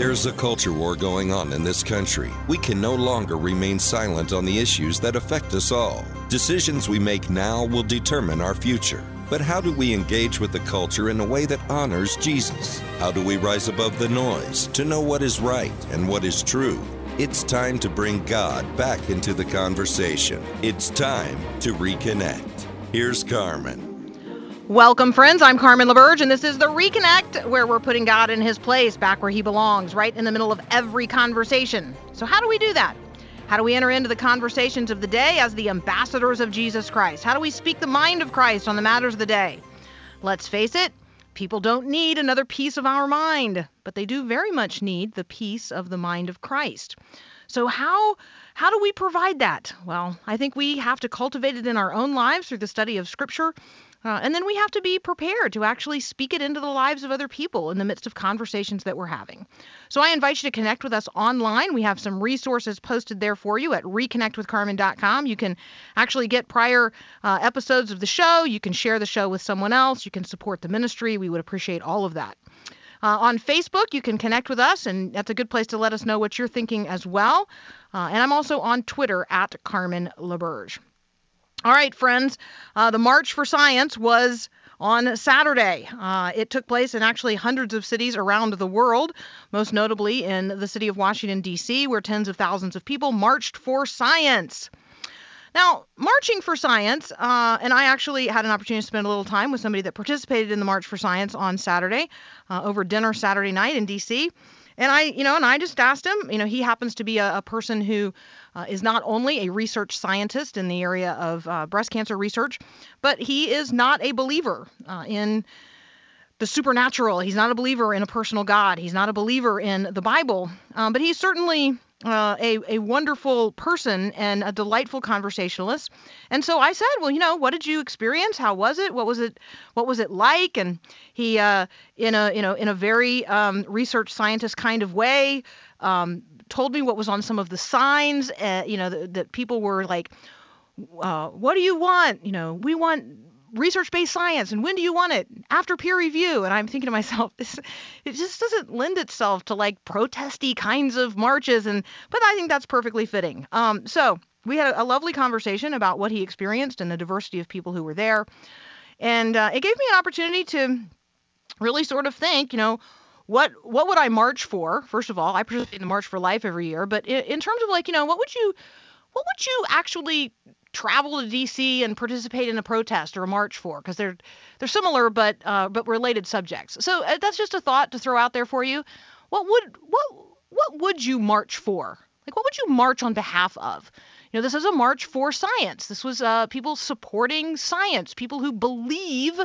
There's a culture war going on in this country. We can no longer remain silent on the issues that affect us all. Decisions we make now will determine our future. But how do we engage with the culture in a way that honors Jesus? How do we rise above the noise to know what is right and what is true? It's time to bring God back into the conversation. It's time to reconnect. Here's Carmen. Welcome, friends. I'm Carmen LaBerge, and this is The Reconnect, where we're putting God in his place, back where he belongs, right in the middle of every conversation. So how do we do that? How do we enter into the conversations of the day as the ambassadors of Jesus Christ? How do we speak the mind of Christ on the matters of the day? Let's face it, people don't need another piece of our mind, but they do very much need the piece of the mind of Christ. So how do we provide that? Well, I think we have to cultivate it in our own lives through the study of Scripture. And then we have to be prepared to actually speak it into the lives of other people in the midst of conversations that we're having. So I invite you to connect with us online. We have some resources posted there for you at reconnectwithcarmen.com. You can actually get prior episodes of the show. You can share the show with someone else. You can support the ministry. We would appreciate all of that. On Facebook, you can connect with us, and that's a good place to let us know what you're thinking as well. And I'm also on Twitter at Carmen LaBerge. All right, friends, the March for Science was on Saturday. It took place in actually hundreds of cities around the world, most notably in the city of Washington, D.C., where tens of thousands of people marched for science. Now, marching for science, and I actually had an opportunity to spend a little time with somebody that participated in the March for Science on Saturday, over dinner Saturday night in D.C., and I just asked him, he happens to be a person who is not only a research scientist in the area of breast cancer research, but he is not a believer in the supernatural. He's not a believer in a personal God. He's not a believer in the Bible, but he's certainly a wonderful person and a delightful conversationalist. And so I said, well, what did you experience? How was it? What was it like? And he, in a very research scientist kind of way, told me what was on some of the signs. That people were like, what do you want? We want research-based science, and when do you want it? After peer review. And I'm thinking to myself, it just doesn't lend itself to like protesty kinds of marches, but I think that's perfectly fitting. So we had a lovely conversation about what he experienced and the diversity of people who were there, and it gave me an opportunity to really sort of think, what would I march for? First of all, I participate in the March for Life every year, but in terms of like, what would you actually travel to D.C. and participate in a protest or a march for? Because they're similar but related subjects. So that's just a thought to throw out there for you. What would you march for? Like, what would you march on behalf of? This is a march for science. This was people supporting science, people who believe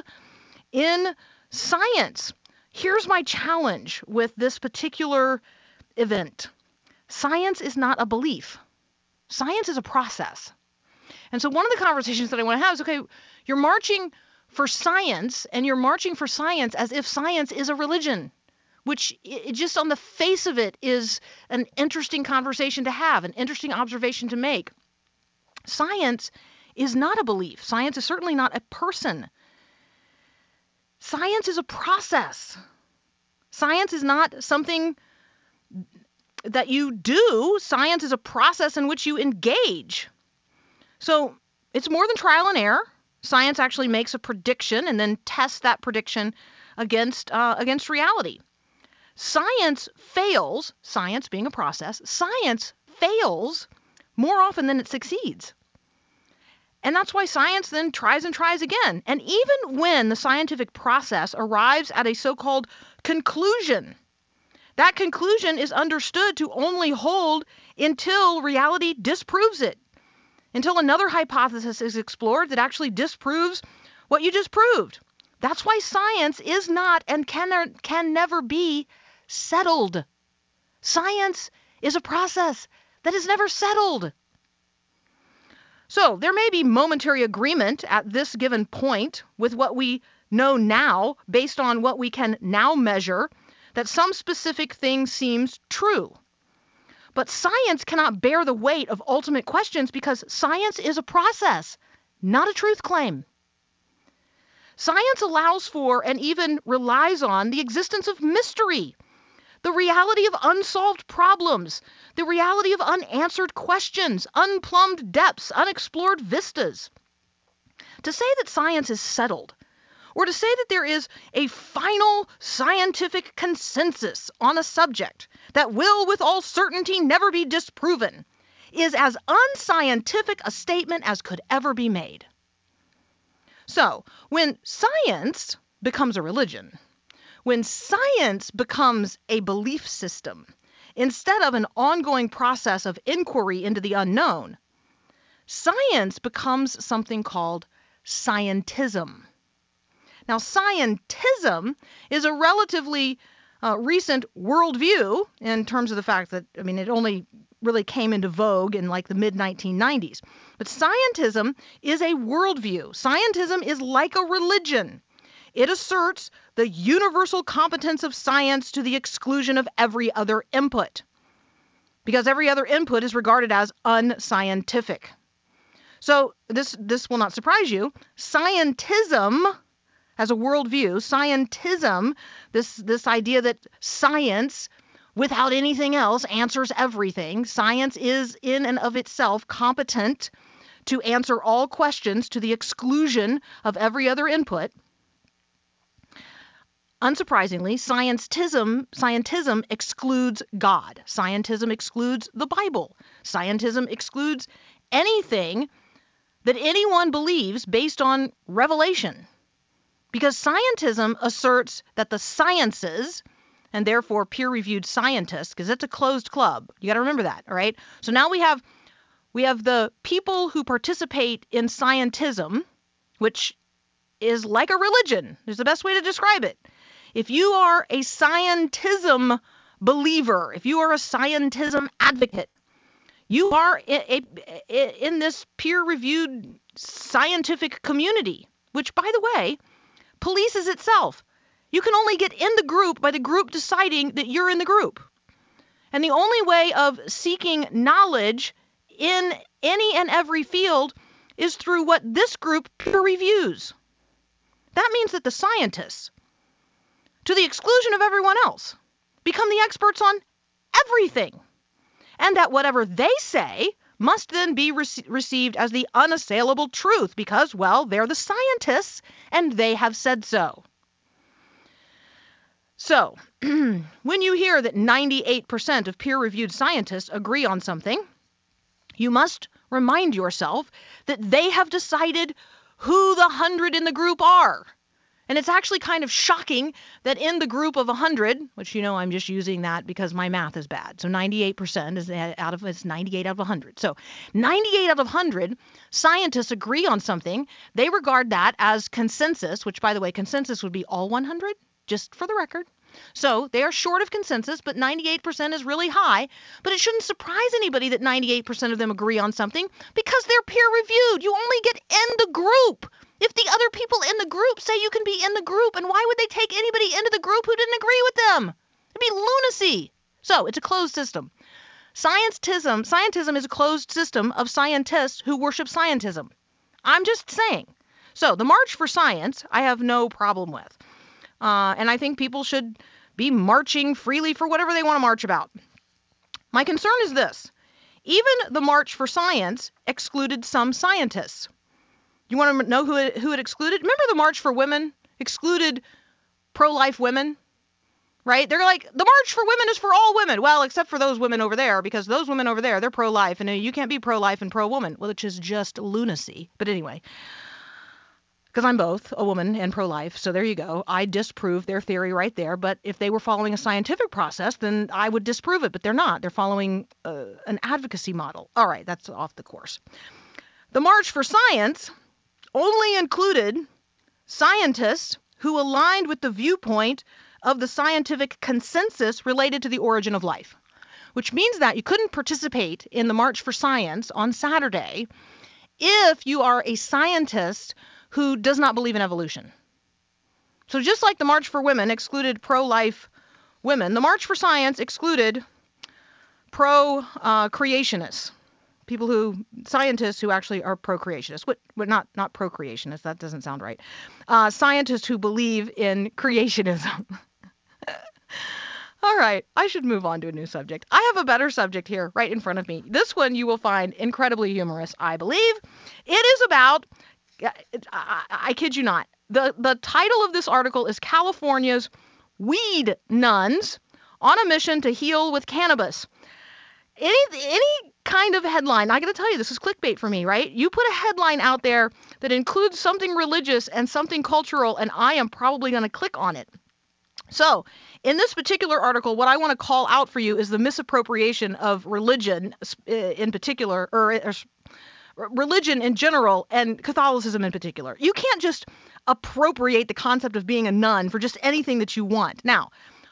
in science. Here's my challenge with this particular event. Science is not a belief. Science is a process. And so one of the conversations that I want to have is, okay, you're marching for science, and you're marching for science as if science is a religion, which it just on the face of it is an interesting conversation to have, an interesting observation to make. Science is not a belief. Science is certainly not a person. Science is a process. Science is not something that you do. Science is a process in which you engage. So it's more than trial and error. Science actually makes a prediction and then tests that prediction against reality. Science fails, science being a process, science fails more often than it succeeds. And that's why science then tries and tries again. And even when the scientific process arrives at a so-called conclusion, that conclusion is understood to only hold until reality disproves it. Until another hypothesis is explored that actually disproves what you just proved. That's why science is not and can never be settled. Science is a process that is never settled. So there may be momentary agreement at this given point with what we know now, based on what we can now measure, that some specific thing seems true. But science cannot bear the weight of ultimate questions because science is a process, not a truth claim. Science allows for and even relies on the existence of mystery. the reality of unsolved problems, the reality of unanswered questions, unplumbed depths, unexplored vistas. To say that science is settled, or to say that there is a final scientific consensus on a subject that will with all certainty never be disproven, is as unscientific a statement as could ever be made. So, when science becomes a religion, when science becomes a belief system, instead of an ongoing process of inquiry into the unknown, science becomes something called scientism. Now, scientism is a relatively recent worldview in terms of the fact that, it only really came into vogue in like the mid-1990s. But scientism is a worldview. Scientism is like a religion. It asserts the universal competence of science to the exclusion of every other input, because every other input is regarded as unscientific. So this will not surprise you. Scientism as a worldview, scientism, this idea that science without anything else answers everything. Science is in and of itself competent to answer all questions to the exclusion of every other input. Unsurprisingly, scientism excludes God. Scientism excludes the Bible. Scientism excludes anything that anyone believes based on revelation. Because scientism asserts that the sciences, and therefore peer-reviewed scientists, because it's a closed club. You got to remember that, all right? So now we have the people who participate in scientism, which is like a religion. There's the best way to describe it. If you are a scientism believer, if you are a scientism advocate, you are in this peer-reviewed scientific community, which, by the way, polices itself. You can only get in the group by the group deciding that you're in the group. And the only way of seeking knowledge in any and every field is through what this group peer reviews. That means that the scientists, to the exclusion of everyone else, become the experts on everything. And that whatever they say must then be received as the unassailable truth because, well, they're the scientists and they have said so. So, when you hear that 98% of peer-reviewed scientists agree on something, you must remind yourself that they have decided who the 100 in the group are. And it's actually kind of shocking that in the group of 100, which I'm just using that because my math is bad. So 98% is it's 98 out of 100. So 98 out of 100 scientists agree on something. They regard that as consensus, which, by the way, consensus would be all 100, just for the record. So they are short of consensus, but 98% is really high. But it shouldn't surprise anybody that 98% of them agree on something because they're peer-reviewed. You only get in the group if the other people in the group say you can be in the group. And why would they take anybody into the group who didn't agree with them? It'd be lunacy. So it's a closed system. Scientism is a closed system of scientists who worship scientism. I'm just saying. So the March for Science, I have no problem with. And I think people should be marching freely for whatever they want to march about. My concern is this. Even the March for Science excluded some scientists. You want to know who it excluded? Remember the March for Women excluded pro-life women? Right? They're like, the March for Women is for all women. Well, except for those women over there, because those women over there, they're pro-life, and you can't be pro-life and pro-woman, which is just lunacy. But anyway, because I'm both a woman and pro-life, so there you go. I disprove their theory right there, but if they were following a scientific process, then I would disprove it, but they're not. They're following an advocacy model. All right, that's off the course. The March for Science only included scientists who aligned with the viewpoint of the scientific consensus related to the origin of life, which means that you couldn't participate in the March for Science on Saturday if you are a scientist who does not believe in evolution. So just like the March for Women excluded pro-life women, the March for Science excluded pro-creationists, scientists who actually are pro-creationists. Not pro-creationists, that doesn't sound right. Scientists who believe in creationism. All right, I should move on to a new subject. I have a better subject here right in front of me. This one you will find incredibly humorous, I believe. It is about, I kid you not, the title of this article is California's Weed Nuns on a Mission to Heal with Cannabis. Any kind of headline, I gotta tell you, this is clickbait for me, right? You put a headline out there that includes something religious and something cultural, and I am probably gonna click on it. So, in this particular article, what I want to call out for you is the misappropriation of religion in particular, or religion in general, and Catholicism in particular. You can't just appropriate the concept of being a nun for just anything that you want. Now,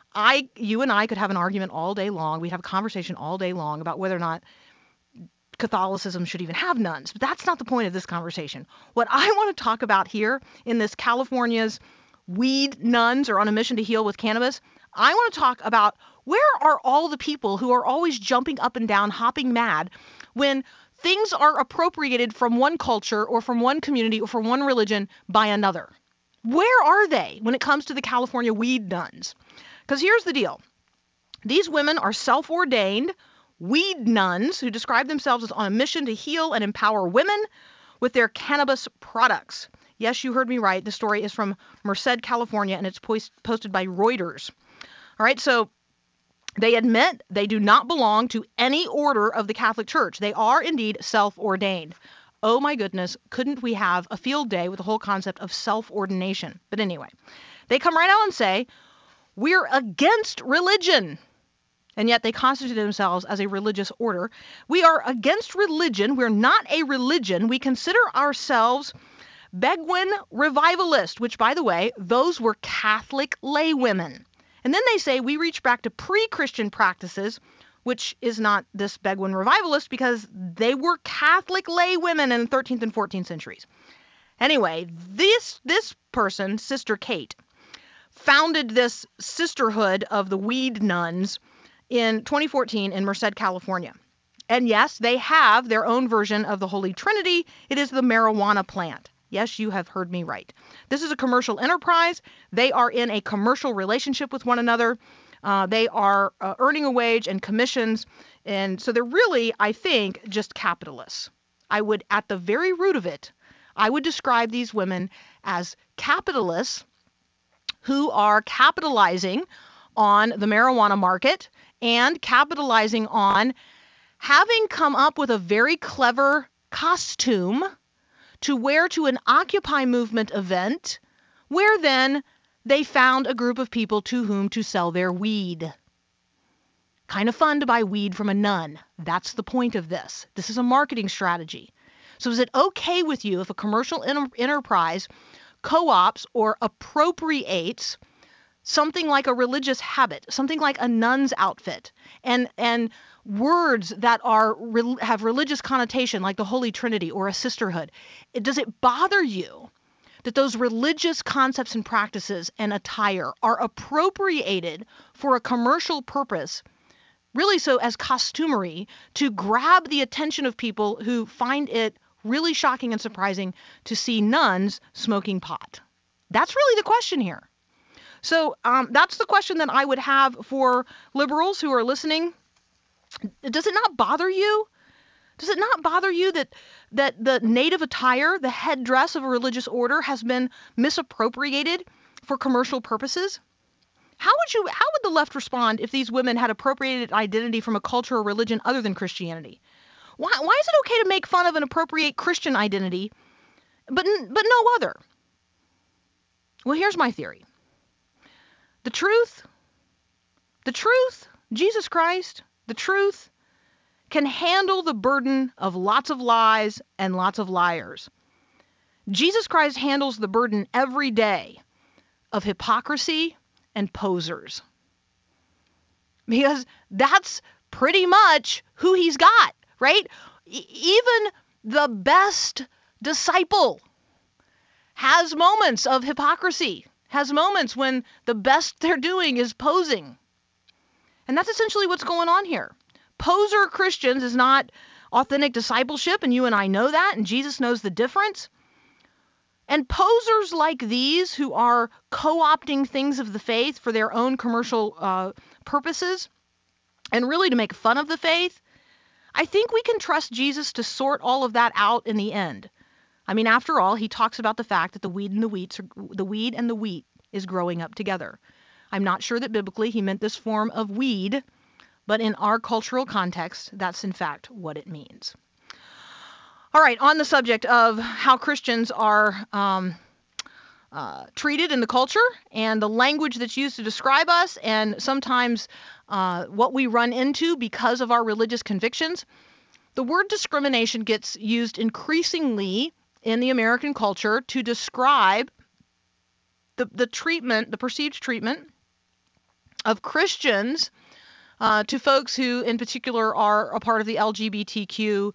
you and I could have an argument all day long. We'd have a conversation all day long about whether or not Catholicism should even have nuns. But that's not the point of this conversation. What I want to talk about here in this California's Weed Nuns are on a mission to heal with cannabis, I want to talk about where are all the people who are always jumping up and down, hopping mad when things are appropriated from one culture or from one community or from one religion by another. Where are they when it comes to the California Weed Nuns? Because here's the deal. These women are self-ordained weed nuns who describe themselves as on a mission to heal and empower women with their cannabis products. Yes, you heard me right. The story is from Merced, California, and it's posted by Reuters. All right, so they admit they do not belong to any order of the Catholic Church. They are indeed self-ordained. Oh my goodness, couldn't we have a field day with the whole concept of self-ordination? But anyway, they come right out and say, we're against religion. And yet they constitute themselves as a religious order. We are against religion. We're not a religion. We consider ourselves Beguine Revivalist, which, by the way, those were Catholic laywomen. And then they say we reach back to pre-Christian practices, which is not this Beguine Revivalist because they were Catholic laywomen in the 13th and 14th centuries. Anyway, this person, Sister Kate, founded this sisterhood of the Weed Nuns in 2014 in Merced, California. And yes, they have their own version of the Holy Trinity. It is the marijuana plant. Yes, you have heard me right. This is a commercial enterprise. They are in a commercial relationship with one another. They are earning a wage and commissions. And so they're really, I think, just capitalists. I would, at the very root of it, I would describe these women as capitalists who are capitalizing on the marijuana market and capitalizing on having come up with a very clever costume to wear to an Occupy movement event, where then they found a group of people to whom to sell their weed. Kind of fun to buy weed from a nun. That's the point of this. This is a marketing strategy. So is it okay with you if a commercial enterprise co-ops or appropriates something like a religious habit, something like a nun's outfit, and words that have religious connotation like the Holy Trinity or a sisterhood? Does it bother you that those religious concepts and practices and attire are appropriated for a commercial purpose, really so as costumery, to grab the attention of people who find it really shocking and surprising to see nuns smoking pot? That's really the question here. So that's the question that I would have for liberals who are listening. Does it not bother you? Does it not bother you that the native attire, the headdress of a religious order, has been misappropriated for commercial purposes? How would the left respond if these women had appropriated identity from a culture or religion other than Christianity? Why is it okay to make fun of and appropriate Christian identity, but no other? Well, here's my theory. The truth, Jesus Christ, the truth can handle the burden of lots of lies and lots of liars. Jesus Christ handles the burden every day of hypocrisy and posers. Because that's pretty much who he's got, right? Even the best disciple has moments of hypocrisy, has moments when the best they're doing is posing. And that's essentially what's going on here. Poser Christians is not authentic discipleship, and you and I know that, and Jesus knows the difference. And posers like these who are co-opting things of the faith for their own commercial purposes and really to make fun of the faith, I think we can trust Jesus to sort all of that out in the end. I mean, after all, he talks about the fact that the weed and the wheat is growing up together. I'm not sure that biblically he meant this form of weed, but in our cultural context, that's in fact what it means. All right, on the subject of how Christians are treated in the culture and the language that's used to describe us, and sometimes what we run into because of our religious convictions, the word discrimination gets used increasingly in the American culture to describe the treatment, the perceived treatment of Christians to folks who in particular are a part of the LGBTQ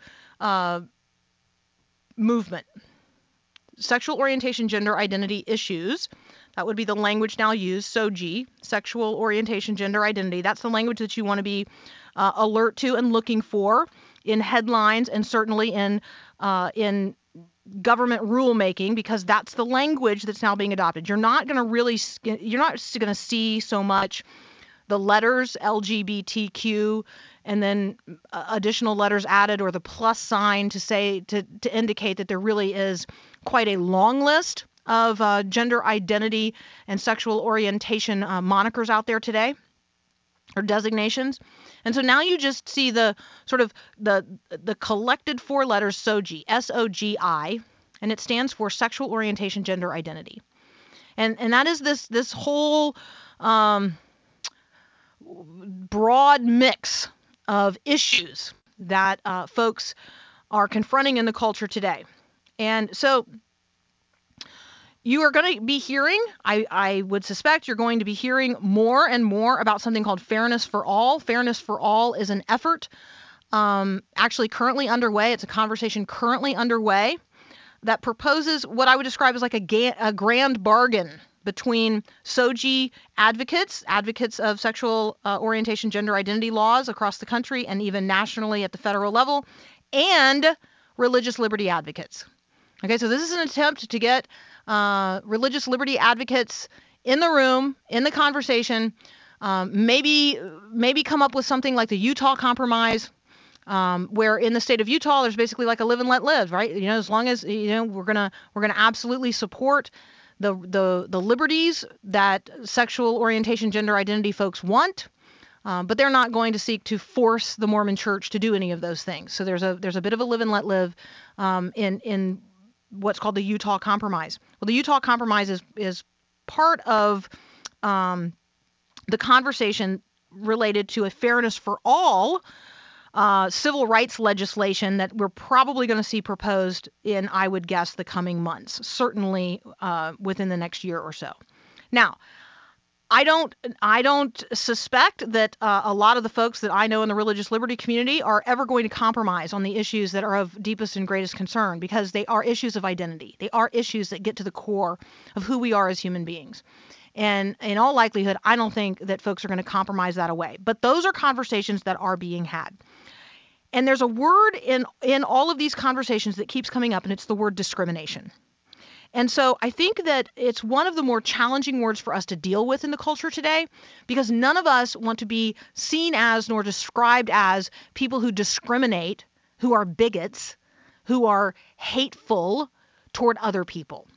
movement. Sexual orientation, gender identity issues. That would be the language now used, SOGI, sexual orientation, gender identity. That's the language that you want to be alert to and looking for in headlines and certainly in government rulemaking, because that's the language that's now being adopted. You're not going to see so much the letters LGBTQ and then additional letters added or the plus sign to indicate that there really is quite a long list of gender identity and sexual orientation monikers out there today, or designations. And so now you just see the sort of the collected four letters SOGI, S-O-G-I, and it stands for sexual orientation, gender identity. And that is this whole broad mix of issues that folks are confronting in the culture today. And so you are going to be hearing, I would suspect you're going to be hearing more and more about something called Fairness for All. Fairness for All is an effort actually currently underway. It's a conversation currently underway that proposes what I would describe as like a grand bargain between SOGI advocates of sexual orientation, gender identity laws across the country and even nationally at the federal level, and religious liberty advocates. Okay, so this is an attempt to get religious liberty advocates in the room, in the conversation, maybe come up with something like the Utah Compromise, where in the state of Utah there's basically like a live and let live, right? You know, as long as we're gonna absolutely support the liberties that sexual orientation, gender identity folks want, but they're not going to seek to force the Mormon Church to do any of those things. So there's a bit of a live and let live in what's called the Utah Compromise. Well, the Utah Compromise is part of the conversation related to a Fairness for All civil rights legislation that we're probably going to see proposed in, I would guess, the coming months, certainly within the next year or so. Now, I don't suspect that a lot of the folks that I know in the religious liberty community are ever going to compromise on the issues that are of deepest and greatest concern, because they are issues of identity. They are issues that get to the core of who we are as human beings. And in all likelihood, I don't think that folks are going to compromise that away. But those are conversations that are being had. And there's a word in all of these conversations that keeps coming up, and it's the word discrimination. And so I think that it's one of the more challenging words for us to deal with in the culture today, because none of us want to be seen as nor described as people who discriminate, who are bigots, who are hateful toward other people.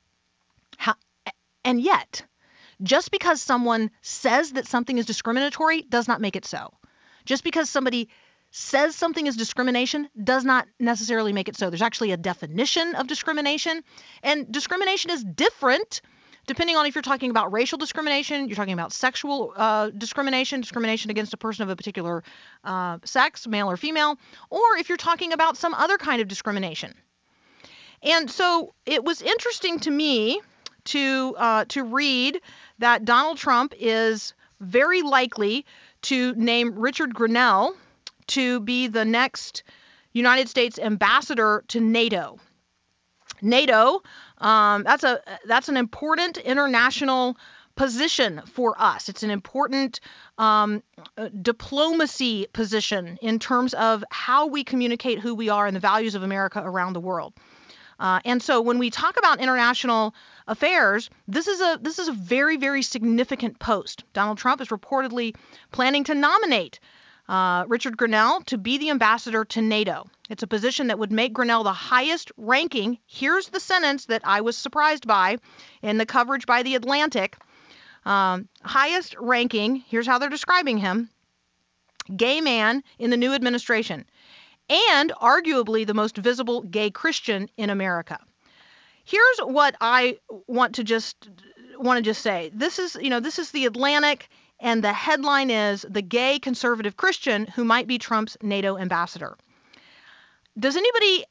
And yet, just because someone says that something is discriminatory does not make it so. Just because somebody says something is discrimination does not necessarily make it so. There's actually a definition of discrimination, and discrimination is different depending on if you're talking about racial discrimination, you're talking about sexual discrimination against a person of a particular sex, male or female, or if you're talking about some other kind of discrimination. And so it was interesting to me to read that Donald Trump is very likely to name Richard Grenell to be the next United States ambassador to NATO. NATO, that's an important international position for us. It's an important diplomacy position in terms of how we communicate who we are and the values of America around the world. And so when we talk about international affairs, this is a very, very significant post. Donald Trump is reportedly planning to nominate Richard Grenell to be the ambassador to NATO. It's a position that would make Grenell the highest ranking. Here's the sentence that I was surprised by in the coverage by The Atlantic. Highest ranking, here's how they're describing him, gay man in the new administration, and arguably the most visible gay Christian in America. Here's what I want to just say. This is The Atlantic, and the headline is "The Gay Conservative Christian Who Might Be Trump's NATO Ambassador." Does anybody,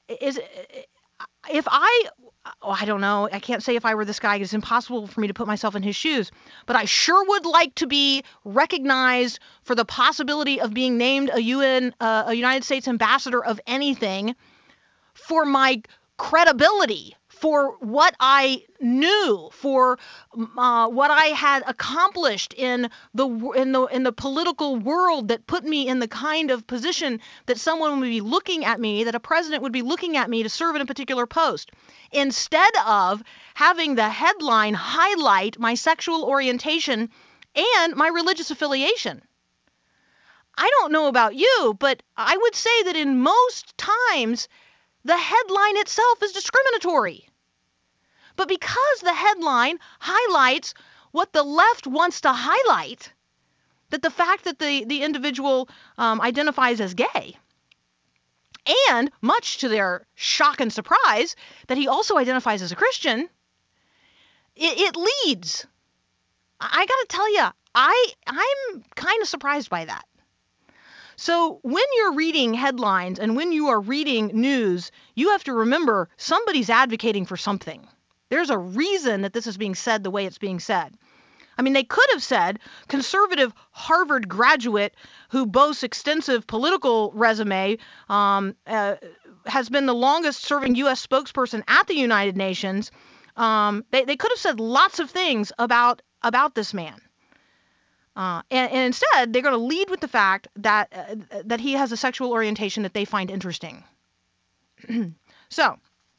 I don't know, I can't say if I were this guy, it's impossible for me to put myself in his shoes, but I sure would like to be recognized for the possibility of being named a United States ambassador of anything, for my credibility, for what I knew, for what I had accomplished in the political world that put me in the kind of position that someone would be looking at me, that a president would be looking at me to serve in a particular post, instead of having the headline highlight my sexual orientation and my religious affiliation. I don't know about you, but I would say that in most times, the headline itself is discriminatory. But because the headline highlights what the left wants to highlight, that the fact that the individual identifies as gay, and much to their shock and surprise, that he also identifies as a Christian, it leads. I got to tell you, I'm kind of surprised by that. So when you're reading headlines and when you are reading news, you have to remember somebody's advocating for something. There's a reason that this is being said the way it's being said. I mean, they could have said conservative Harvard graduate who boasts extensive political resume, has been the longest serving U.S. spokesperson at the United Nations. They could have said lots of things about this man. And instead, they're going to lead with the fact that he has a sexual orientation that they find interesting. So,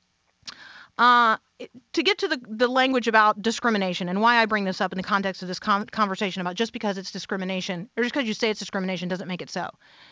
to get to the language about discrimination and why I bring this up in the context of this conversation about just because it's discrimination, or just because you say it's discrimination doesn't make it so.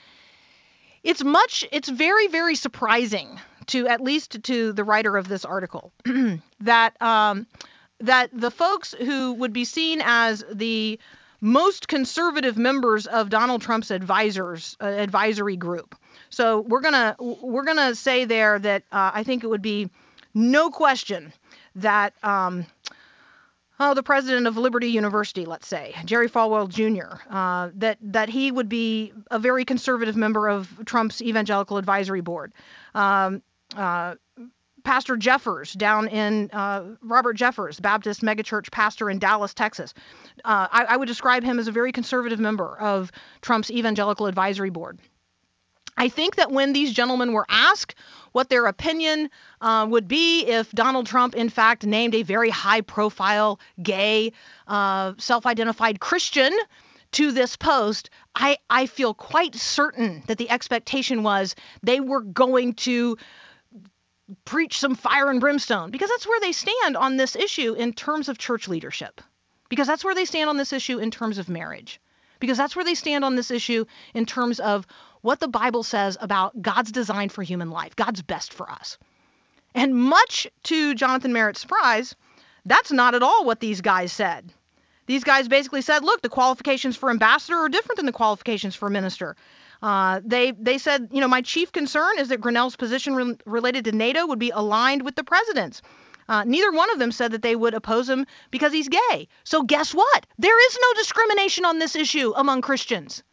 It's very, very surprising to, at least to the writer of this article, that the folks who would be seen as the most conservative members of Donald Trump's advisory group. So we're gonna say there that I think it would be no question that the president of Liberty University, let's say, Jerry Falwell Jr., that he would be a very conservative member of Trump's Evangelical Advisory Board. Pastor Jeffers down in Robert Jeffers, Baptist megachurch pastor in Dallas, Texas. I would describe him as a very conservative member of Trump's Evangelical Advisory Board. I think that when these gentlemen were asked what their opinion would be if Donald Trump, in fact, named a very high-profile, gay, self-identified Christian to this post, I feel quite certain that the expectation was they were going to preach some fire and brimstone, because that's where they stand on this issue in terms of church leadership, because that's where they stand on this issue in terms of marriage, because that's where they stand on this issue in terms of what the Bible says about God's design for human life, God's best for us. And much to Jonathan Merritt's surprise, that's not at all what these guys said. These guys basically said, look, the qualifications for ambassador are different than the qualifications for minister. They said, my chief concern is that Grenell's position related to NATO would be aligned with the president's. Neither one of them said that they would oppose him because he's gay. So guess what? There is no discrimination on this issue among Christians.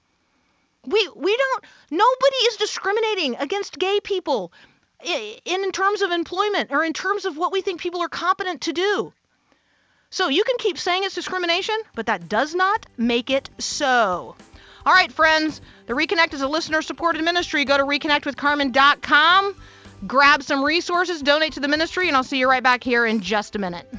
Nobody is discriminating against gay people in terms of employment or in terms of what we think people are competent to do. So you can keep saying it's discrimination, but that does not make it so. All right, friends, the Reconnect is a listener-supported ministry. Go to reconnectwithcarmen.com, grab some resources, donate to the ministry, and I'll see you right back here in just a minute.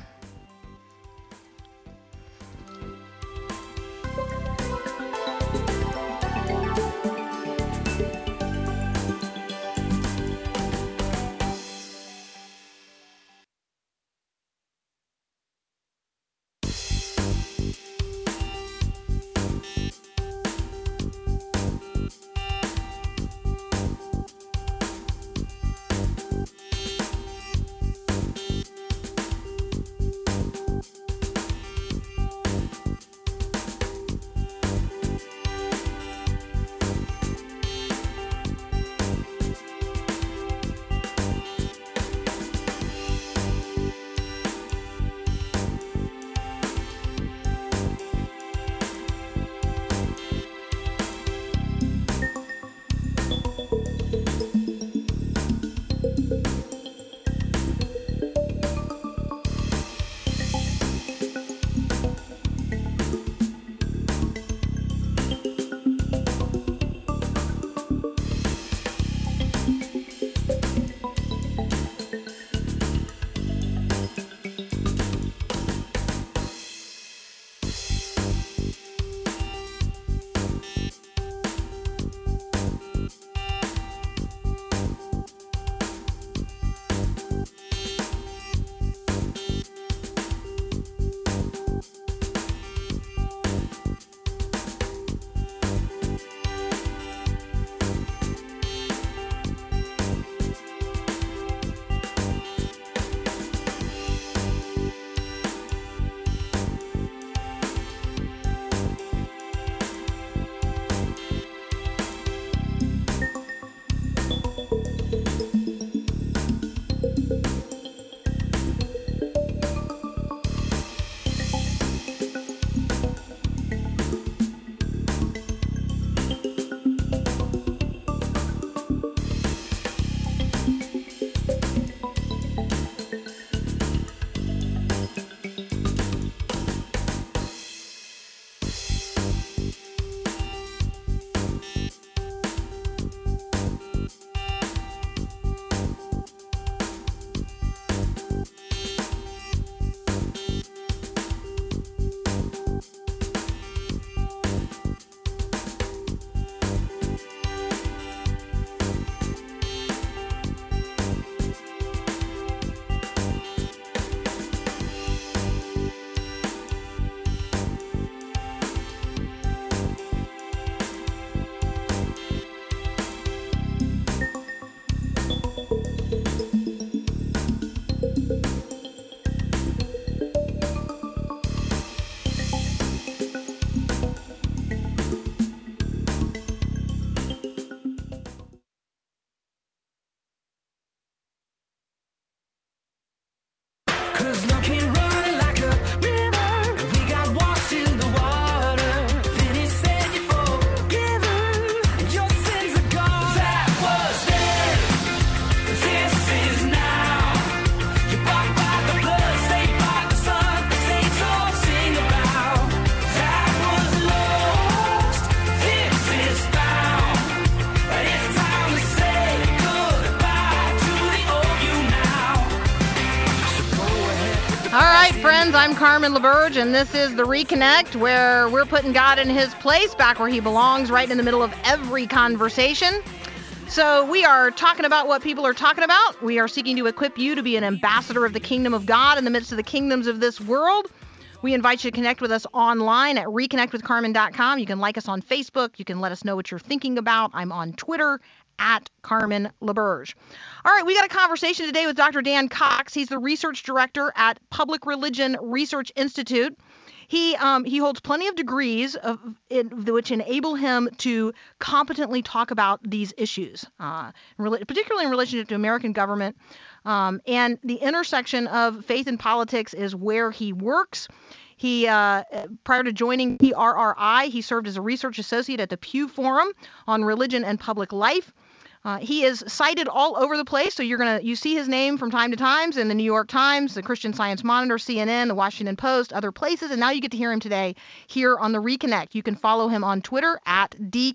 Friends, I'm Carmen LaBerge, and this is The Reconnect, where we're putting God in his place, back where he belongs, right in the middle of every conversation. So we are talking about what people are talking about. We are seeking to equip you to be an ambassador of the kingdom of God in the midst of the kingdoms of this world. We invite you to connect with us online at reconnectwithcarmen.com. You can like us on Facebook. You can let us know what you're thinking about. I'm on Twitter at Carmen LaBerge. All right, we got a conversation today with Dr. Dan Cox. He's the research director at Public Religion Research Institute. He holds plenty of degrees which enable him to competently talk about these issues, particularly in relation to American government. And the intersection of faith and politics is where he works. He, prior to joining PRRI, he served as a research associate at the Pew Forum on Religion and Public Life. He is cited all over the place, so you see his name from time to time in the New York Times, the Christian Science Monitor, CNN, the Washington Post, other places, and now you get to hear him today here on The Reconnect. You can follow him on Twitter at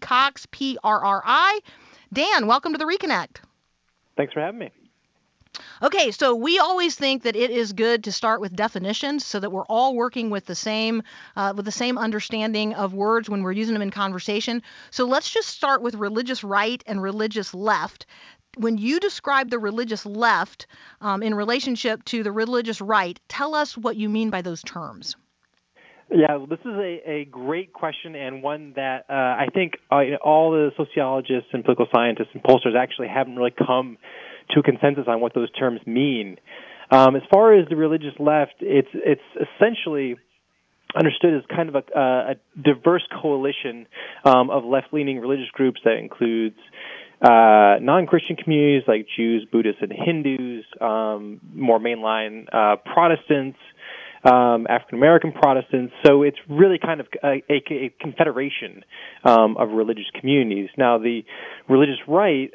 DCoxPRRI. Dan, welcome to The Reconnect. Thanks for having me. Okay, so we always think that it is good to start with definitions so that we're all working with the same understanding of words when we're using them in conversation. So let's just start with religious right and religious left. When you describe the religious left in relationship to the religious right, tell us what you mean by those terms. Yeah, well, this is a great question, and one that I think all the sociologists and political scientists and pollsters actually haven't really come to a consensus on what those terms mean. As far as the religious left, it's essentially understood as kind of a diverse coalition of left-leaning religious groups that includes non-Christian communities like Jews, Buddhists, and Hindus, more mainline Protestants, African-American Protestants. So it's really kind of a confederation of religious communities. Now, the religious right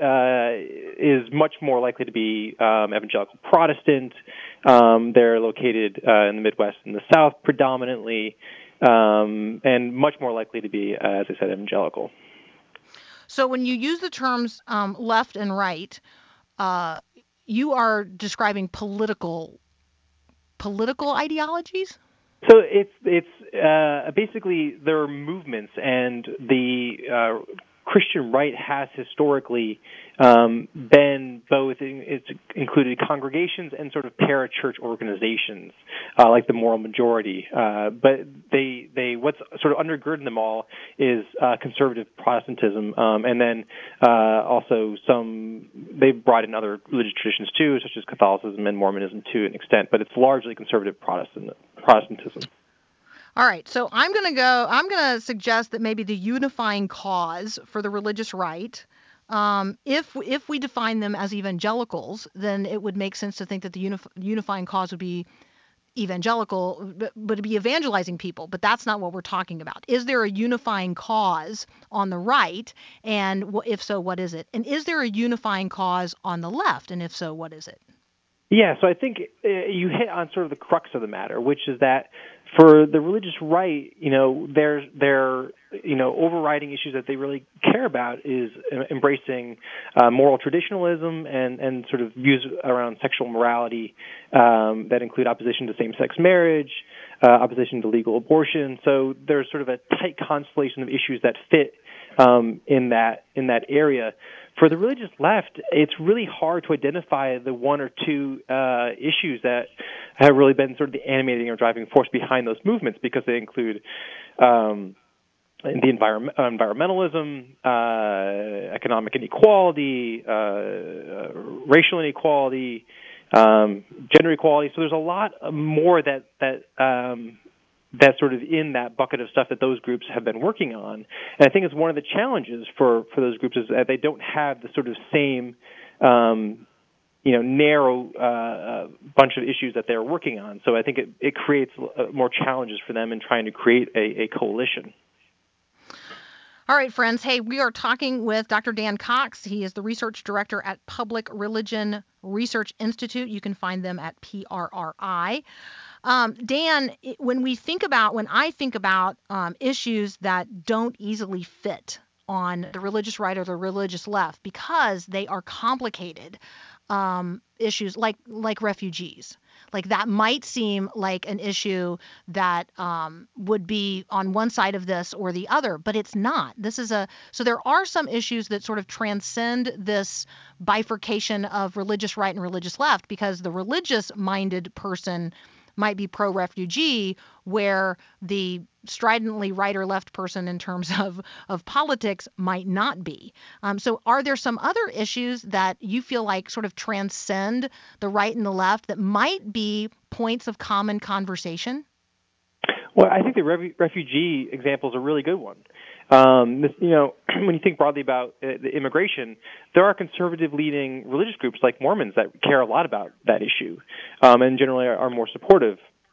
is much more likely to be evangelical Protestant. They're located in the Midwest and the South predominantly, and much more likely to be, as I said, evangelical. So when you use the terms left and right, you are describing political political ideologies? So it's basically there are movements, and the Christian right has historically been both. It's included congregations and sort of parachurch organizations like the Moral Majority. But they what's sort of undergirding them all is conservative Protestantism, and then also they've brought in other religious traditions too, such as Catholicism and Mormonism to an extent. But it's largely conservative Protestantism. All right, so I'm going to suggest that maybe the unifying cause for the religious right, if we define them as evangelicals, then it would make sense to think that the unifying cause would be evangelical, but to be evangelizing people. But that's not what we're talking about. Is there a unifying cause on the right? And if so, what is it? And is there a unifying cause on the left? And if so, what is it? Yeah, so I think you hit on sort of the crux of the matter, which is that for the religious right, their overriding issues that they really care about is embracing moral traditionalism and sort of views around sexual morality that include opposition to same-sex marriage, opposition to legal abortion. So there's sort of a tight constellation of issues that fit in that area. For the religious left, it's really hard to identify the one or two issues that have really been sort of the animating or driving force behind those movements, because they include the environmentalism, economic inequality, racial inequality, gender equality. So there's a lot more that's sort of in that bucket of stuff that those groups have been working on. And I think it's one of the challenges for those groups is that they don't have the sort of same, narrow bunch of issues that they're working on. So I think it creates more challenges for them in trying to create a coalition. All right, friends. Hey, we are talking with Dr. Dan Cox. He is the research director at Public Religion Research Institute. You can find them at PRRI. Dan, when I think about issues that don't easily fit on the religious right or the religious left because they are complicated issues like refugees. Like that might seem like an issue that would be on one side of this or the other, but it's not. So there are some issues that sort of transcend this bifurcation of religious right and religious left, because the religious-minded person might be pro-refugee, where the stridently right or left person in terms of politics might not be. So are there some other issues that you feel like sort of transcend the right and the left that might be points of common conversation? Well, I think the refugee example is a really good one. When you think broadly about the immigration, there are conservative-leaning religious groups like Mormons that care a lot about that issue, and generally are more supportive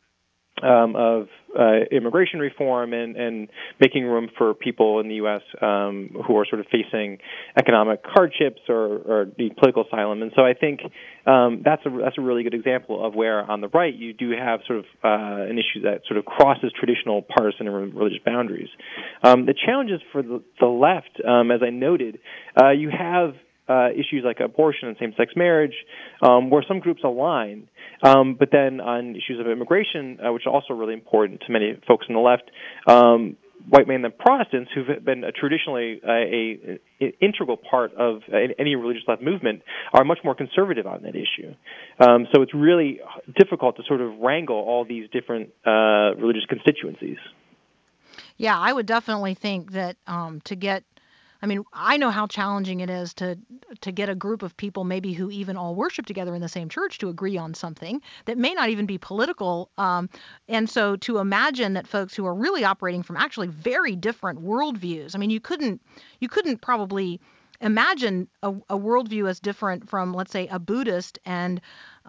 of immigration reform and making room for people in the U.S. Who are sort of facing economic hardships or need political asylum. And so I think that's a really good example of where on the right you do have sort of an issue that sort of crosses traditional partisan and religious boundaries. The challenges for the left, as I noted, you have issues like abortion and same-sex marriage, where some groups align. But then on issues of immigration, which are also really important to many folks on the left, white mainland Protestants, who've been traditionally an integral part of any religious left movement, are much more conservative on that issue. So it's really difficult to sort of wrangle all these different religious constituencies. Yeah, I would definitely think that I know how challenging it is to get a group of people maybe who even all worship together in the same church to agree on something that may not even be political. And so to imagine that folks who are really operating from actually very different worldviews, I mean, you couldn't probably imagine a worldview as different from, let's say, a Buddhist and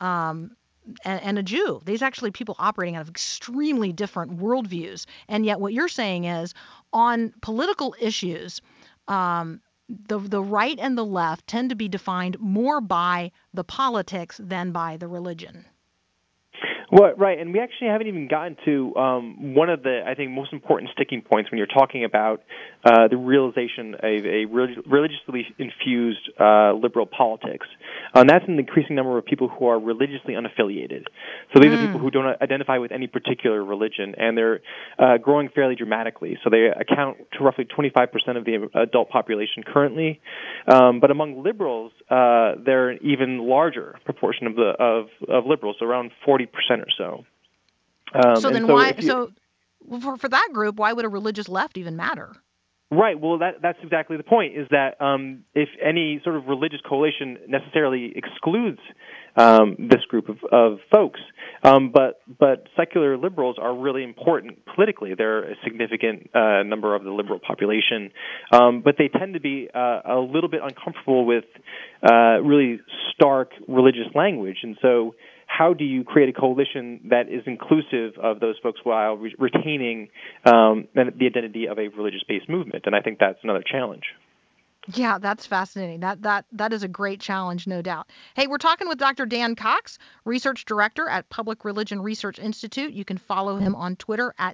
a Jew. These actually people operating out of extremely different worldviews. And yet what you're saying is on political issues, the right and the left tend to be defined more by the politics than by the religion. Well, right, and we actually haven't even gotten to one of the, I think, most important sticking points when you're talking about the realization of a religiously infused liberal politics. And that's an increasing number of people who are religiously unaffiliated. So these are people who don't identify with any particular religion, and they're growing fairly dramatically. So they account to roughly 25% of the adult population currently. But among liberals, they're an even larger proportion of liberals, around 40% or so. So then why? So for that group, why would a religious left even matter? Right. Well, that's exactly the point. Is that if any sort of religious coalition necessarily excludes this group of folks, but secular liberals are really important politically. They're a significant number of the liberal population, but they tend to be a little bit uncomfortable with really stark religious language, and so. How do you create a coalition that is inclusive of those folks while retaining the identity of a religious-based movement? And I think that's another challenge. Yeah, that's fascinating. That is a great challenge, no doubt. Hey, we're talking with Dr. Dan Cox, Research Director at Public Religion Research Institute. You can follow him on Twitter at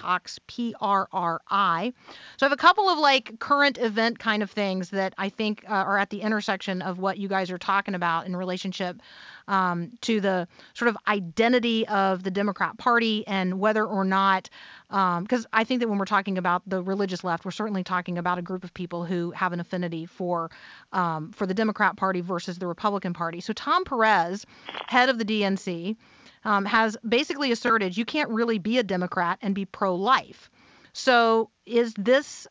DCoxPRRI. So I have a couple of current event kind of things that I think are at the intersection of what you guys are talking about in relationship to the sort of identity of the Democrat Party and whether or not, because I think that when we're talking about the religious left, we're certainly talking about a group of people who have an affinity for the Democrat Party versus the Republican Party. So Tom Perez, head of the DNC, has basically asserted you can't really be a Democrat and be pro-life. So is this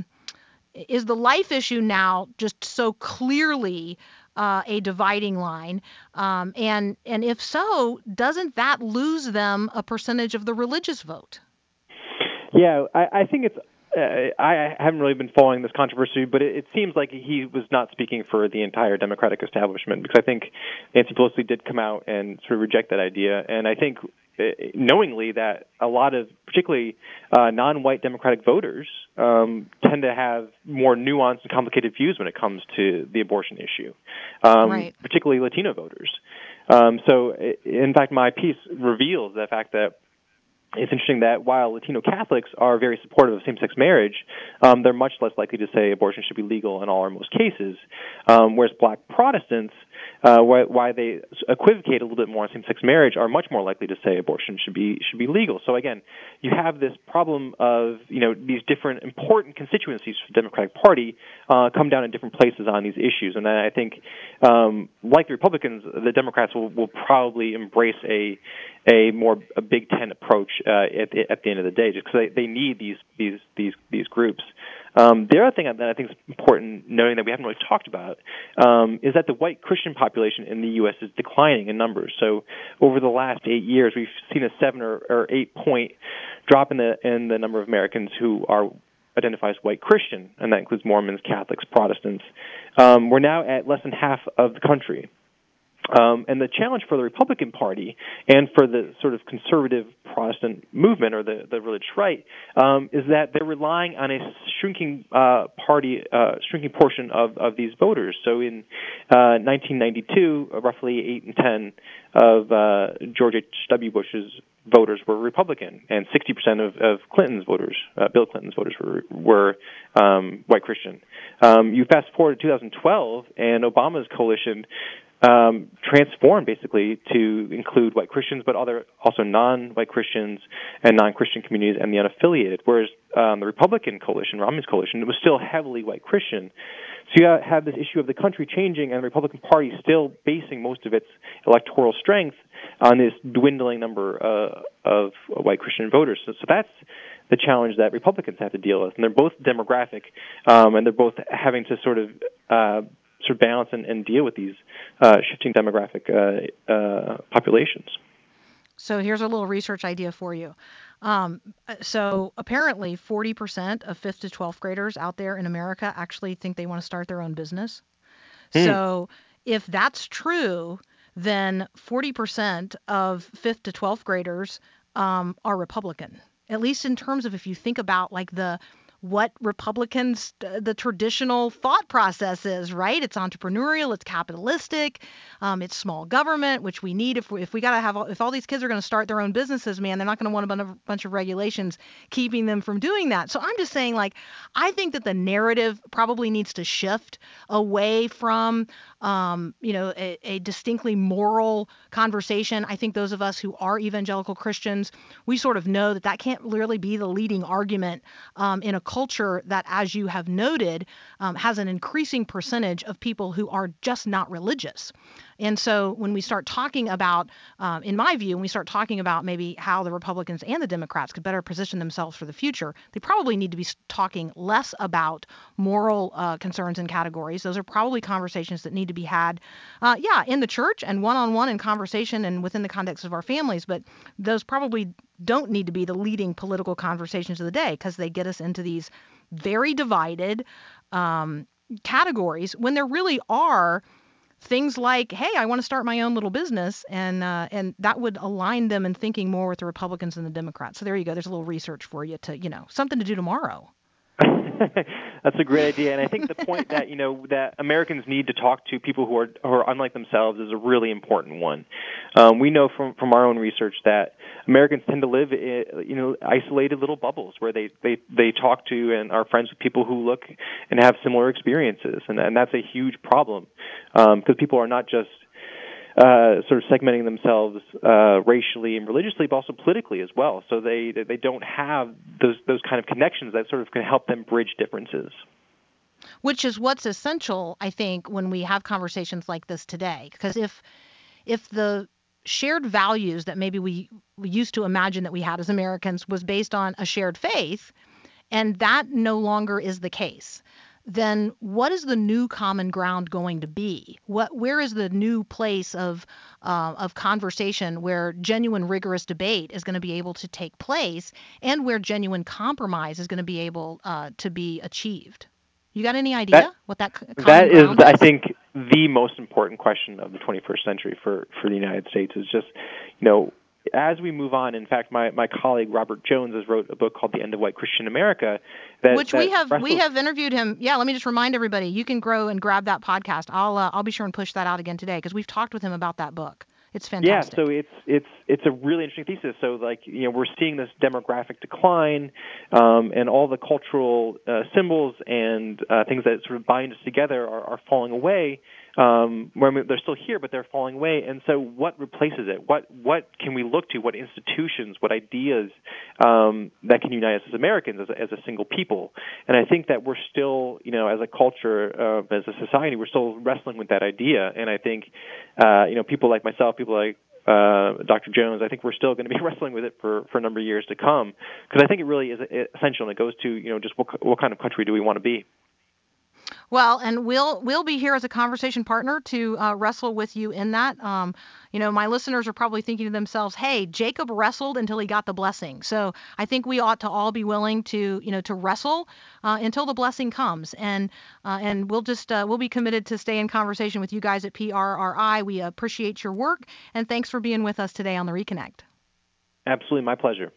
is the life issue now just so clearly a dividing line? And if so, doesn't that lose them a percentage of the religious vote? Yeah, I think it's. I haven't really been following this controversy, but it seems like he was not speaking for the entire Democratic establishment, because I think Nancy Pelosi did come out and sort of reject that idea, and I think knowingly that a lot of particularly non-white Democratic voters tend to have more nuanced and complicated views when it comes to the abortion issue, right. Particularly Latino voters. So, in fact, my piece reveals the fact that it's interesting that while Latino Catholics are very supportive of same-sex marriage, they're much less likely to say abortion should be legal in all or most cases, whereas Black Protestants, why they equivocate a little bit more on same-sex marriage, are much more likely to say abortion should be legal. So again, you have this problem of these different important constituencies for the Democratic Party come down in different places on these issues, and I think like the Republicans, the Democrats will probably embrace a Big Tent approach at the end of the day, just because they need these groups. The other thing that I think is important, noting that we haven't really talked about, is that the white Christian population in the U.S. is declining in numbers. So over the last 8 years, we've seen a 7 or 8 point drop in the number of Americans who are identify as white Christian, and that includes Mormons, Catholics, Protestants. We're now at less than half of the country. And the challenge for the Republican Party and for the sort of conservative Protestant movement, or the religious right, is that they're relying on a shrinking shrinking portion of these voters. So in 1992, roughly 8 in 10 of George H.W. Bush's voters were Republican, and 60% of Clinton's voters, Bill Clinton's voters, were white Christian. You fast forward to 2012, and Obama's coalition transformed basically to include white Christians, but also non-white Christians and non-Christian communities and the unaffiliated, whereas the Republican coalition, Romney's coalition, it was still heavily white Christian. So you have this issue of the country changing and the Republican Party still basing most of its electoral strength on this dwindling number of white Christian voters. So that's the challenge that Republicans have to deal with. And they're both demographic, and they're both having to sort of balance and deal with these shifting demographic populations. So here's a little research idea for you. So apparently 40% of 5th to 12th graders out there in America actually think they want to start their own business. So if that's true, then 40% of 5th to 12th graders are Republican, at least in terms of if you think about like the what Republicans, the traditional thought process is, right? It's entrepreneurial, it's capitalistic, it's small government, which we need if we got to have if all these kids are going to start their own businesses, man, they're not going to want a bunch of regulations keeping them from doing that. So I'm just saying, like, I think that the narrative probably needs to shift away from a distinctly moral conversation. I think those of us who are evangelical Christians, we sort of know that can't really be the leading argument in a culture that, as you have noted, has an increasing percentage of people who are just not religious. And so when we start talking about, in my view, when we start talking about maybe how the Republicans and the Democrats could better position themselves for the future, they probably need to be talking less about moral concerns and categories. Those are probably conversations that need to be had, in the church and one-on-one in conversation and within the context of our families. But those probably don't need to be the leading political conversations of the day, because they get us into these very divided categories when there really are things like, hey, I want to start my own little business, and that would align them in thinking more with the Republicans and the Democrats. So there you go. There's a little research for you to, something to do tomorrow. That's a great idea, and I think the point that that Americans need to talk to people who are unlike themselves is a really important one. We know from our own research that Americans tend to live in isolated little bubbles where they talk to and are friends with people who look and have similar experiences, and that's a huge problem because people are not just sort of segmenting themselves racially and religiously, but also politically as well. So they don't have those kind of connections that sort of can help them bridge differences. Which is what's essential, I think, when we have conversations like this today. Because if the shared values that maybe we used to imagine that we had as Americans was based on a shared faith, and that no longer is the case, then what is the new common ground going to be? Where is the new place of conversation where genuine, rigorous debate is going to be able to take place, and where genuine compromise is going to be able to be achieved? You got any idea what that common ground is? I think, the most important question of the 21st century for the United States is just, as we move on. In fact, my colleague Robert Jones has wrote a book called The End of White Christian America. We have interviewed him. Yeah, let me just remind everybody, you can grow and grab that podcast. I'll be sure and push that out again today, because we've talked with him about that book. It's fantastic. Yeah, so it's a really interesting thesis. So we're seeing this demographic decline, and all the cultural symbols and things that sort of bind us together are falling away. They're still here, but they're falling away. And so what replaces it? What can we look to? What institutions, what ideas that can unite us as Americans, as a single people? And I think that we're still, as a culture, as a society, we're still wrestling with that idea. And I think, people like myself, people like Dr. Jones, I think we're still going to be wrestling with it for a number of years to come, because I think it really is essential, and it goes to, just what kind of country do we want to be? Well, and we'll be here as a conversation partner to wrestle with you in that. My listeners are probably thinking to themselves, "Hey, Jacob wrestled until he got the blessing." So I think we ought to all be willing to wrestle until the blessing comes, and we'll be committed to stay in conversation with you guys at PRRI. We appreciate your work, and thanks for being with us today on the Reconnect. Absolutely, my pleasure.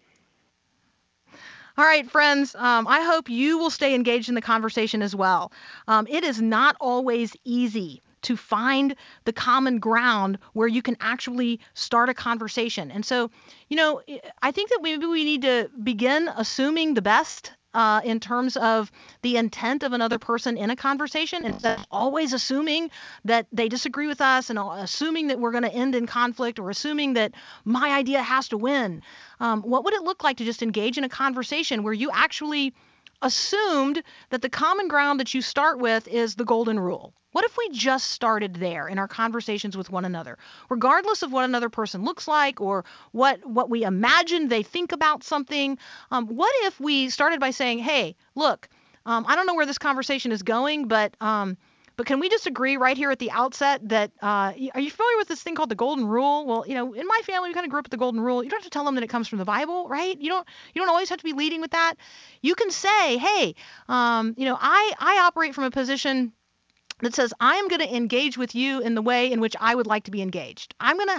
All right, friends, I hope you will stay engaged in the conversation as well. It is not always easy to find the common ground where you can actually start a conversation. And so, I think that maybe we need to begin assuming the best in terms of the intent of another person in a conversation, instead of always assuming that they disagree with us and assuming that we're going to end in conflict, or assuming that my idea has to win. What would it look like to just engage in a conversation where you actually assumed that the common ground that you start with is the golden rule? What if we just started there in our conversations with one another, regardless of what another person looks like or what we imagine they think about something? What if we started by saying, hey, look, I don't know where this conversation is going, but can we just agree right here at the outset that, are you familiar with this thing called the golden rule? Well, in my family, we kind of grew up with the golden rule. You don't have to tell them that it comes from the Bible, right? You don't always have to be leading with that. You can say, hey, I operate from a position that says, I am going to engage with you in the way in which I would like to be engaged. I'm going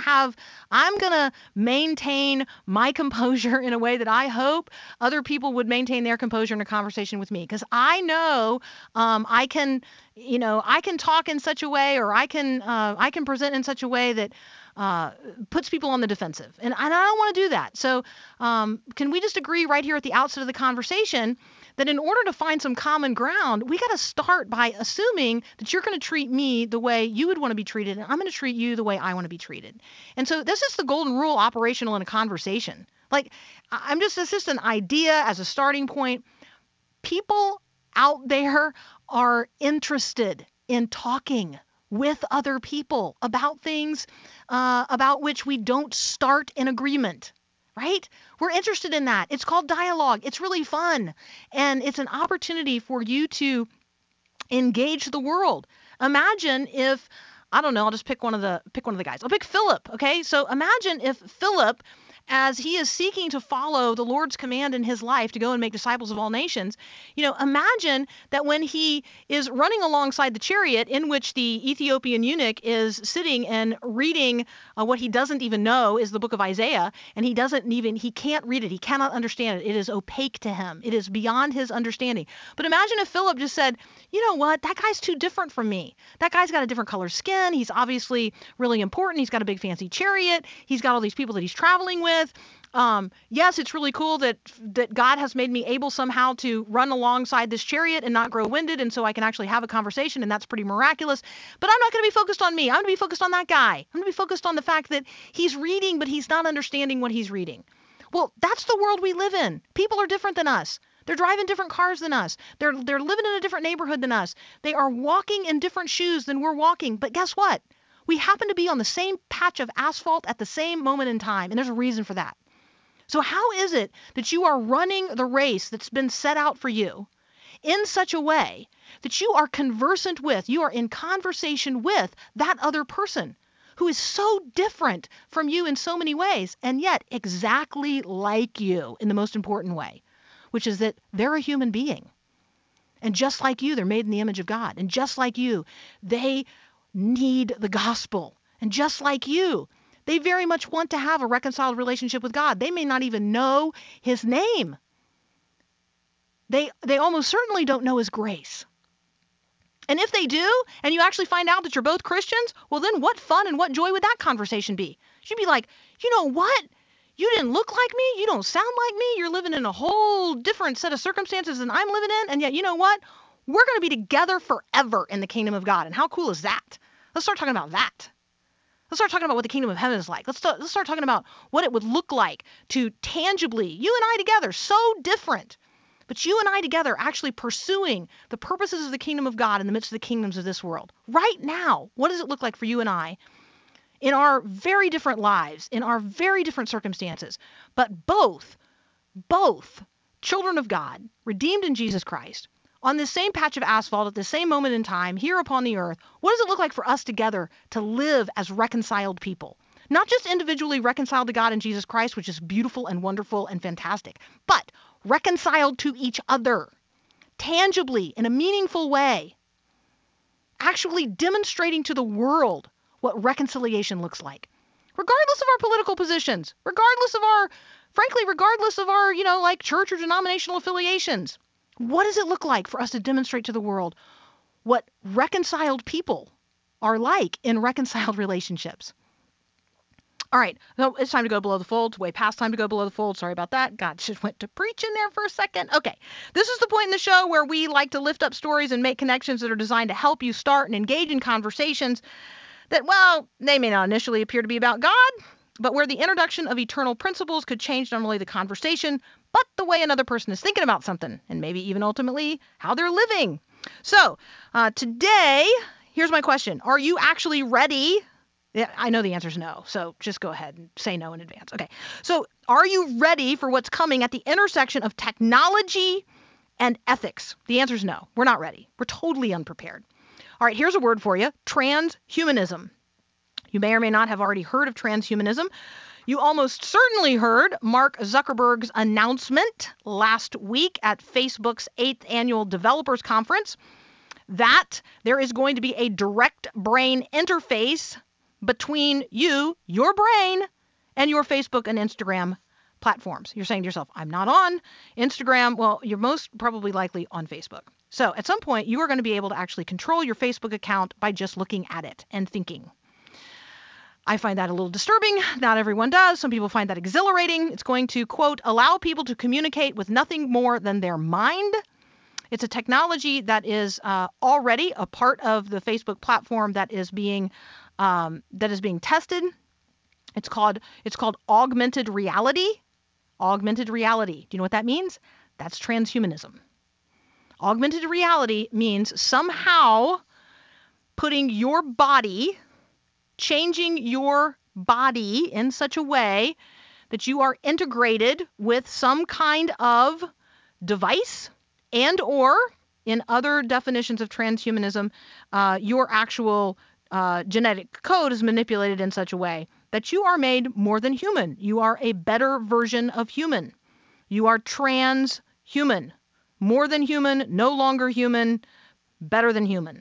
to maintain my composure in a way that I hope other people would maintain their composure in a conversation with me. Because I know I can talk in such a way, or I can present in such a way that puts people on the defensive. And I don't want to do that. So can we just agree right here at the outset of the conversation that in order to find some common ground, we got to start by assuming that you're going to treat me the way you would want to be treated, and I'm going to treat you the way I want to be treated. And so this is the golden rule operational in a conversation. Like, it's just an idea as a starting point. People out there are interested in talking with other people about things about which we don't start in agreement. Right? We're interested in that. It's called dialogue. It's really fun. And it's an opportunity for you to engage the world. Imagine if, I don't know, I'll just pick one of the guys. I'll pick Philip. Okay. So imagine if Philip, as he is seeking to follow the Lord's command in his life to go and make disciples of all nations, imagine that when he is running alongside the chariot in which the Ethiopian eunuch is sitting and reading what he doesn't even know is the book of Isaiah, and he can't read it. He cannot understand it. It is opaque to him. It is beyond his understanding. But imagine if Philip just said, you know what, that guy's too different from me. That guy's got a different color skin. He's obviously really important. He's got a big fancy chariot. He's got all these people that he's traveling with. Yes, it's really cool that God has made me able somehow to run alongside this chariot and not grow winded, and so I can actually have a conversation, and that's pretty miraculous. But I'm not going to be focused on me. I'm going to be focused on that guy. I'm going to be focused on the fact that he's reading, but he's not understanding what he's reading. Well, that's the world we live in. People are different than us. They're driving different cars than us. They're living in a different neighborhood than us. They are walking in different shoes than we're walking. But guess what? We happen to be on the same patch of asphalt at the same moment in time, and there's a reason for that. So how is it that you are running the race that's been set out for you in such a way that you are conversant with, you are in conversation with that other person who is so different from you in so many ways, and yet exactly like you in the most important way, which is that they're a human being. And just like you, they're made in the image of God. And just like you, they need the gospel. And just like you, they very much want to have a reconciled relationship with God. They may not even know his name. They almost certainly don't know his grace. And if they do, and you actually find out that you're both Christians, well, then what fun and what joy would that conversation be? You'd be like, you know what? You didn't look like me. You don't sound like me. You're living in a whole different set of circumstances than I'm living in. And yet, you know what? We're going to be together forever in the kingdom of God. And how cool is that? Let's start talking about that. Let's start talking about what the kingdom of heaven is like. Let's start talking about what it would look like to tangibly, you and I together, so different, but you and I together actually pursuing the purposes of the kingdom of God in the midst of the kingdoms of this world. Right now, what does it look like for you and I in our very different lives, in our very different circumstances, but both children of God, redeemed in Jesus Christ, on this same patch of asphalt at the same moment in time here upon the earth? What does it look like for us together to live as reconciled people? Not just individually reconciled to God in Jesus Christ, which is beautiful and wonderful and fantastic, but reconciled to each other, tangibly, in a meaningful way, actually demonstrating to the world what reconciliation looks like, regardless of our political positions, regardless of our church or denominational affiliations. What does it look like for us to demonstrate to the world what reconciled people are like in reconciled relationships? All right, so it's time to go below the fold. It's way past time to go below the fold. Sorry about that. God just went to preaching there for a second. Okay, this is the point in the show where we like to lift up stories and make connections that are designed to help you start and engage in conversations that, well, they may not initially appear to be about God, but where the introduction of eternal principles could change not only the conversation, but the way another person is thinking about something, and maybe even ultimately how they're living. So today, here's my question. Are you actually ready? Yeah, I know the answer is no, so just go ahead and say no in advance. Okay, so are you ready for what's coming at the intersection of technology and ethics? The answer is no. We're not ready. We're totally unprepared. All right, here's a word for you: transhumanism. You may or may not have already heard of transhumanism. You almost certainly heard Mark Zuckerberg's announcement last week at Facebook's 8th Annual Developers Conference that there is going to be a direct brain interface between you, your brain, and your Facebook and Instagram platforms. You're saying to yourself, I'm not on Instagram. Well, you're most probably likely on Facebook. So at some point, you are going to be able to actually control your Facebook account by just looking at it and thinking. I find that a little disturbing. Not everyone does. Some people find that exhilarating. It's going to, quote, allow people to communicate with nothing more than their mind. It's a technology that is already a part of the Facebook platform that is being tested. It's called augmented reality. Augmented reality. Do you know what that means? That's transhumanism. Augmented reality means somehow putting your body, changing your body in such a way that you are integrated with some kind of device, and or in other definitions of transhumanism, your actual genetic code is manipulated in such a way that you are made more than human. You are a better version of human. You are transhuman. More than human, no longer human, better than human.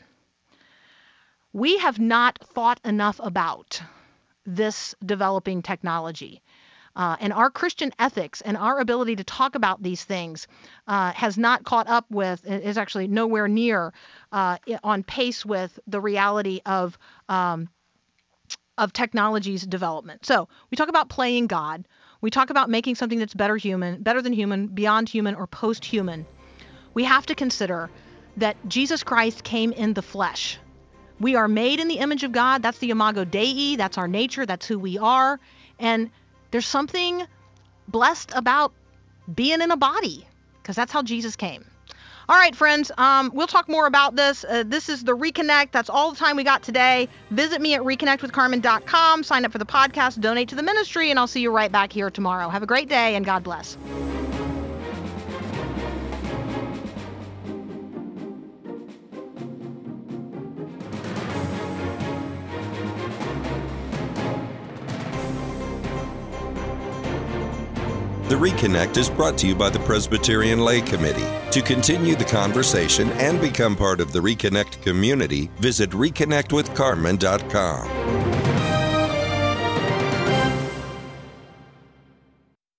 We have not thought enough about this developing technology. And our Christian ethics and our ability to talk about these things has not caught up with, is actually nowhere near on pace with the reality of technology's development. So we talk about playing God. We talk about making something that's better than human, beyond human, or post-human. We have to consider that Jesus Christ came in the flesh. We are made in the image of God. That's the imago Dei. That's our nature. That's who we are. And there's something blessed about being in a body, because that's how Jesus came. All right, friends, we'll talk more about this. This is the Reconnect. That's all the time we got today. Visit me at reconnectwithcarmen.com. Sign up for the podcast, donate to the ministry, and I'll see you right back here tomorrow. Have a great day, and God bless. The Reconnect is brought to you by the Presbyterian Lay Committee. To continue the conversation and become part of the Reconnect community, visit reconnectwithcarmen.com.